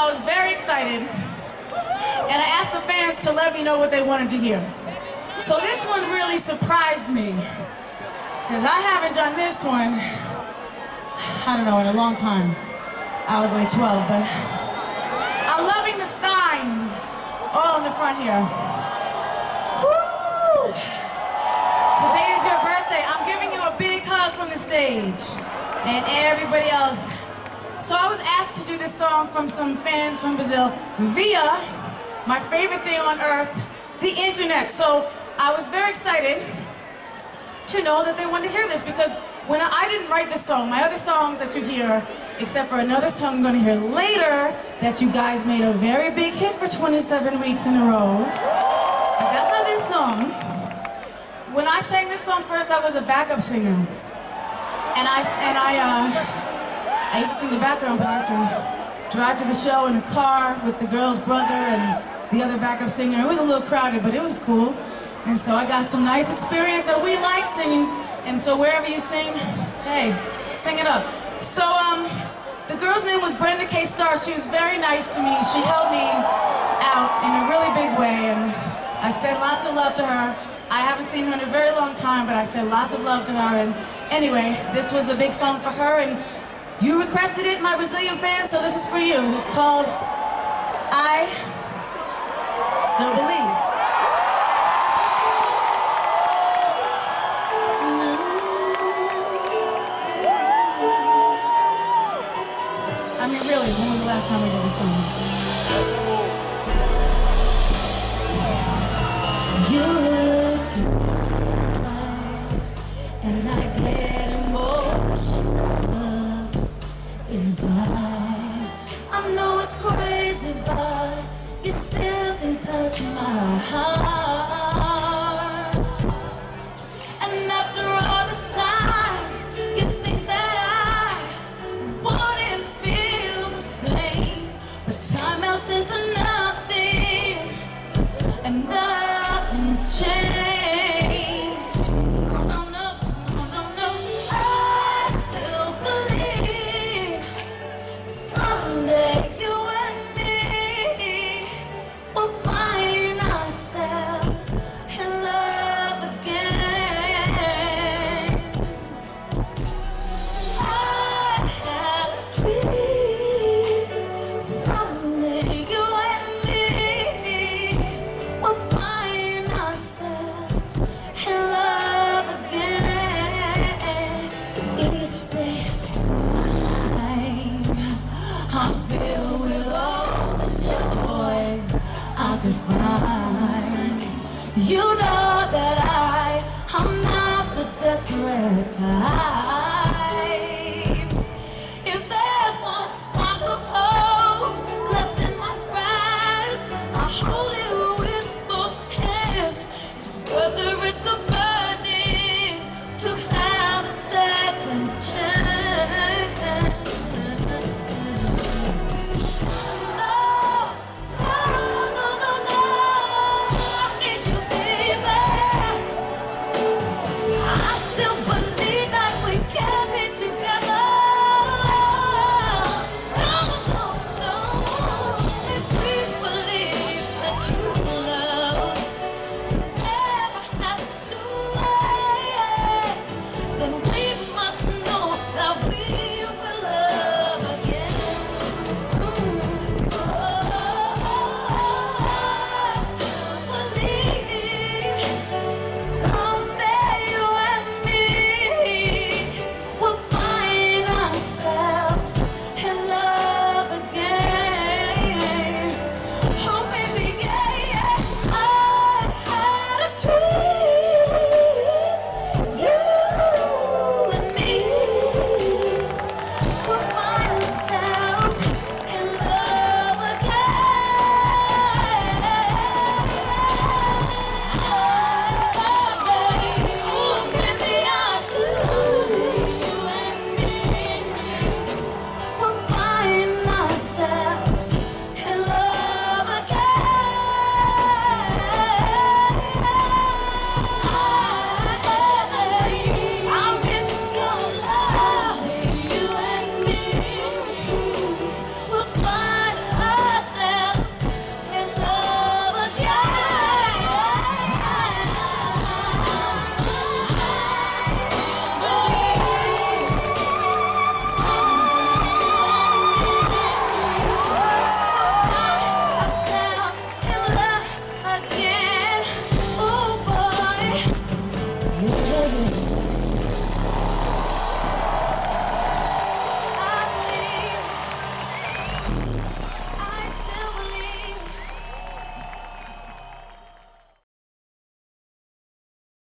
I was very excited, and I asked the fans to let me know what they wanted to hear. So this one really surprised me, because I haven't done this one, I don't know, in a long time. I was like 12, but I'm loving the signs all in the front here. Woo! Today is your birthday. I'm giving you a big hug from the stage, and everybody else. So I was asked to do this song from some fans from Brazil via my favorite thing on earth, the internet. So I was very excited to know that they wanted to hear this, because when I didn't write this song, my other songs that you hear, except for another song I'm going to hear later that you guys made a very big hit for 27 weeks in a row. But that's not this song. When I sang this song first, I was a backup singer. And I used to sing the background parts and drive to the show in a car with the girl's brother and the other backup singer. It was a little crowded, but it was cool. And so I got some nice experience, and we like singing. And so wherever you sing, hey, sing it up. So the girl's name was Brenda K. Starr. She was very nice to me. She helped me out in a really big way, and I sent lots of love to her. I haven't seen her in a very long time, but I sent lots of love to her. And anyway, this was a big song for her, and you requested it, my Brazilian fans, so this is for you. It's called I Still Believe. I mean, really, when was the last time we did this song? You look nice, and I get emotional inside.